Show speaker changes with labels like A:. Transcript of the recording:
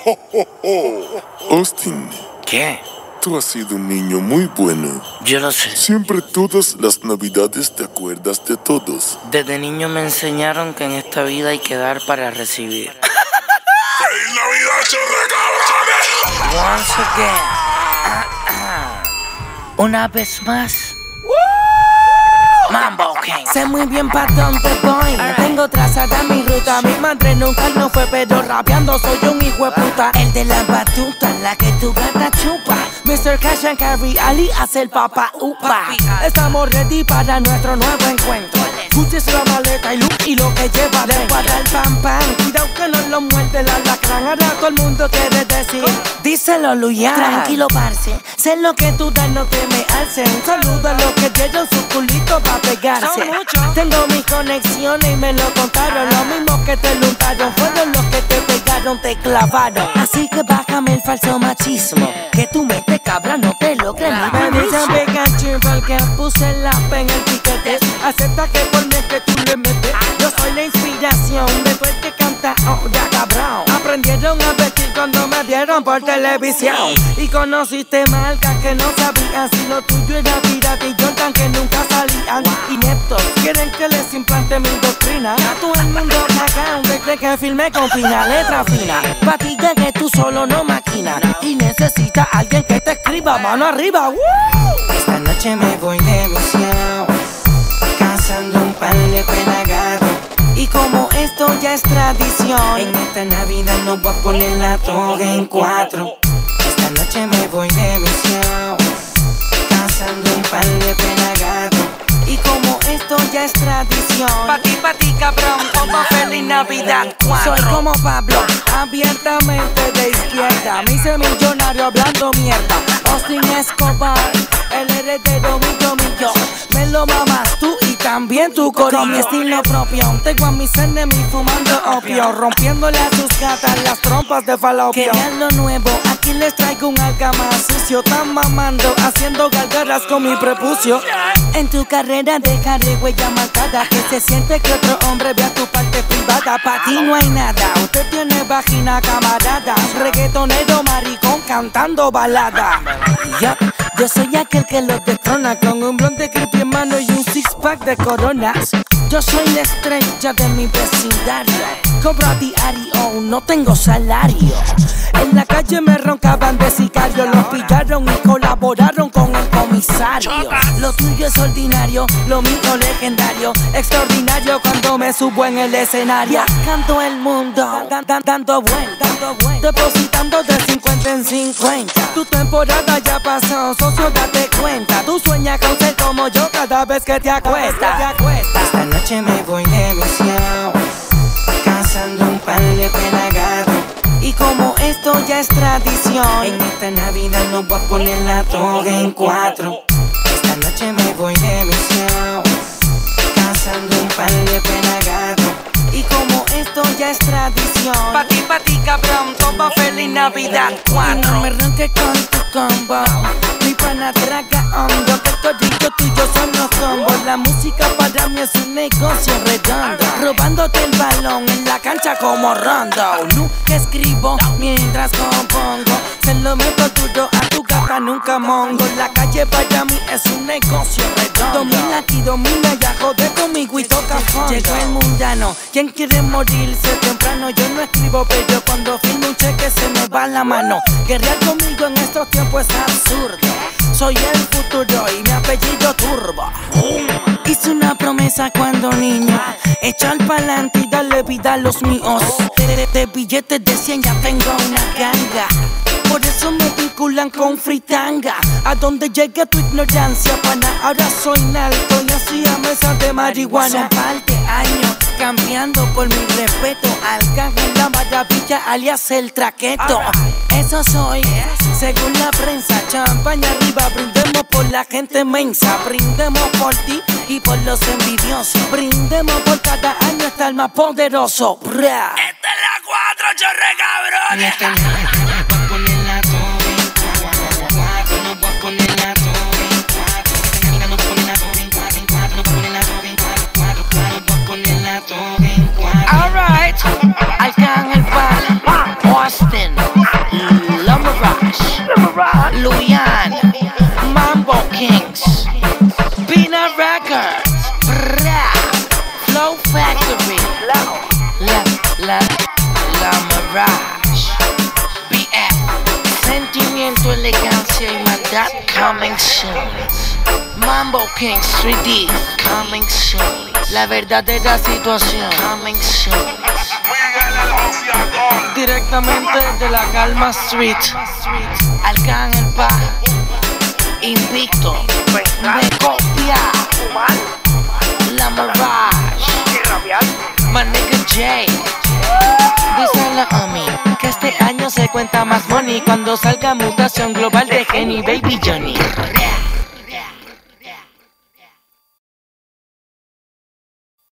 A: Austin.
B: ¿Qué?
A: Tú has sido un niño muy bueno.
B: Yo lo sé.
A: Siempre todas las navidades te acuerdas de todos.
B: Desde niño me enseñaron que en esta vida hay que dar para recibir.
A: ¡Feliz Navidad, chorre cabrones!
B: Once again. Una vez más. Mambo King.
C: Sé muy bien pa' dónde voy. Tengo trazada mi ruta. Mi madre nunca no fue, pero rapeando soy un hijo de puta. El de la batuta, la que tu gata chupa. Mr. Cash and Carry, Ali hace el papá upa. Estamos ready para nuestro nuevo encuentro. Escuches la maleta y look y lo que lleva de guarda el pam pam. Cuidado que no lo muerde la lacran. Ahora todo el mundo quiere decir. Díselo, Luyan. Tranquilo, parce. Sé lo que tú das, no te me alcen. Saluda a los que dieron su culito pa' pegarse. Tengo mis conexiones y me lo contaron. Lo mismo que te luntaron fueron los que te pegaron, te clavaron. Así que bájame el falso machismo. Que tú metes cabra, no te lo crees ni me dicen Pikachu porque puse la P en el piquete. Acepta que por mí es que tú le metes. Yo soy la inspiración después que canta ya cabrón. Aprendieron a vestir cuando me vieron por televisión. Y conociste marcas que no sabían si lo tuyo era pirata y Jordan que nunca salían. Ineptos, quieren que les implante mi doctrina. A todo el mundo cagao que cree que filmé con fina, letra fina. Patiga que tú solo no maquinas. Y necesitas alguien que te escriba mano arriba. Esta noche me voy de misión, cazando un par de pelagatos. Y como esto ya es tradición, en esta Navidad no voy a poner la toga en cuatro. Esta noche me voy de misión, cazando un par de pelagatos. Y como esto ya es tradición, pa' ti cabrón, como feliz Navidad 4. Soy como Pablo, abiertamente de izquierda. Me hice millonario hablando mierda. Austin Escobar, el heredero millo. Me lo mamas tú y también tu corillo. Con mi estilo propio, tengo a mis enemigos fumando opio, rompiéndole a sus gatas las trompas de falopio. Que vean lo nuevo, aquí les traigo un alga más sucio. Tan mamando, haciendo gargaras con mi prepucio. En tu carrera dejaré huella marcada, que se siente que otro hombre vea tu parte privada. Pa' ti no hay nada, usted tiene vagina camarada. Reggaetonero maricón cantando balada. Yo soy aquel que los destrona, con un blonde creepy en mano y un six pack de coronas. Yo soy la estrella de mi vecindario, cobro a diario, no tengo salario. En la calle me roncaban de sicario, los pillaron y colaboraron con el comisario. Lo tuyo es ordinario, lo mío legendario, extraordinario cuando me subo en el escenario. Canto el mundo, dando vueltas, depositando de 50 en 50. Tu temporada ya pasó, socio, date cuenta. Tú sueñas con ser como yo cada vez que te acuestas. Esta noche me voy de misión, cazando un par de pelagatos. Y como esto ya es tradición, en esta Navidad no voy a poner la toga en cuatro. Esta noche me voy de misión, cazando un par de pelagatos. Y como esto ya es tradición, pa' ti cabrón, como feliz Navidad 4. Y no me ronques con tu combo, mi pana traga hondo, que el codillo tuyo son los combos. La música para mí es un negocio redondo, robándote el balón en la cancha como Rondo. Nunca escribo mientras compongo, se lo meto duro a tu gata, nunca mongo. La calle para mí es un negocio redondo. Domina aquí, domina ya, jode conmigo y toca fondo. Llegó el mundano, ¿quién quiere morirse temprano? Yo no escribo, pero cuando firmo un cheque se me va la mano. Guerrear conmigo en estos tiempos es absurdo. Soy el futuro y mi apellido Turbo. Hice una promesa cuando niño, echar pa'lante y darle vida a los míos. De billetes de 100 ya tengo una ganga, por eso me vinculan con fritanga. A donde llegue tu ignorancia, pana, ahora soy narco y hacía mesas de marihuana. Son par de años cambiando por mi respeto, Arcángel la maravilla alias el traqueto. Eso soy, según la prensa, champaña arriba, brindemos por la gente mensa, brindemos por ti y por los envidiosos, brindemos por cada año estar más poderoso. Esta
B: es la 4, chorre cabrones.
C: Voy a poner la toga en cuatro, no voy a poner la toga en cuatro. Esta Navidad no voy a poner la toga en cuatro, no voy a poner la toga en cuatro, voy a poner la toga en cuatro.
B: Alright, Arcángel Austin.
C: Luyan, Mambo Kings, Pina Records, Flow Factory, La Mirage, BF, sentimiento, elegancia y maldad, coming soon. Mambo Kings 3D, coming soon. La verdadera situación, coming soon. Directamente de la Calma Street, Arcángel Pa, Invicto, Me Copia, La Mirage, my nigga Jay. Díselo a mí, que este año se cuenta más money cuando salga mutación global de Kenny Baby Johnny.